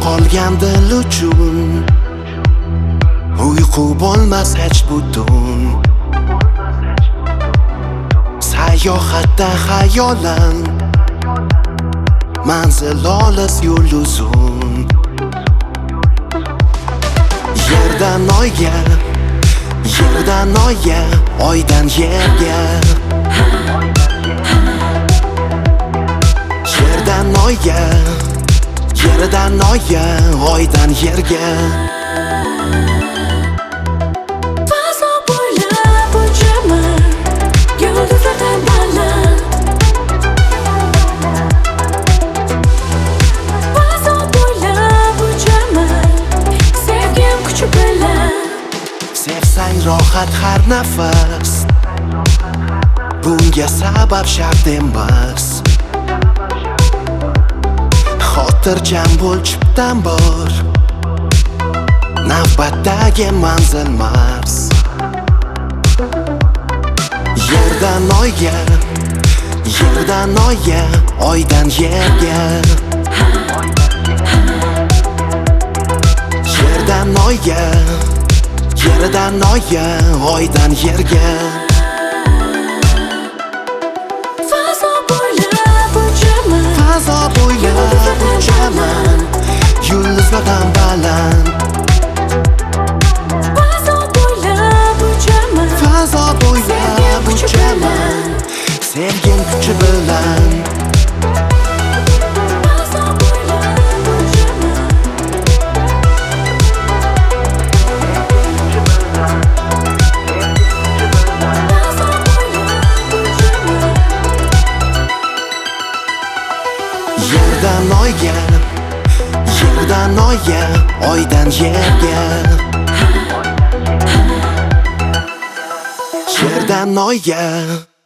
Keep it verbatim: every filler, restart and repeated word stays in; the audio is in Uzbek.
qolgan dil uchun uyqu bo'lmas hech butun. Sayohatda xayolan manzil olis yo'l uzun. Yerdan oyga, yerdan oyga, oydan yerga. Yerdan oyga, yerdan oyga, oydan yerga. Fazo bo'ylab uchaman, yulduzlardan baland. Fazo bo'ylab uchaman, sevgim kuchi bilan. Sevsang rohat har nafas, bunga sabab shart emas. Xotirjam bo'l, chipdan bor, navbatdagi manzil Mars. Yerdan oyga, yerdan oyga, oydan yerga. Yerdan oyga, yerdan oyga, oydan yerga. Fazo bo'ylab uchaman, Fazo bo'ylab uchaman, yulduzlardan baland. fazo bo'ylab uchaman, Fazo bo'ylab uchaman, sevgim kuchi bilan. fazo bo'ylab uchaman. Fazo bo'ylab uchaman. Yerdan oyga, yerdan oyga, oydan yerga. Yerdan oyga.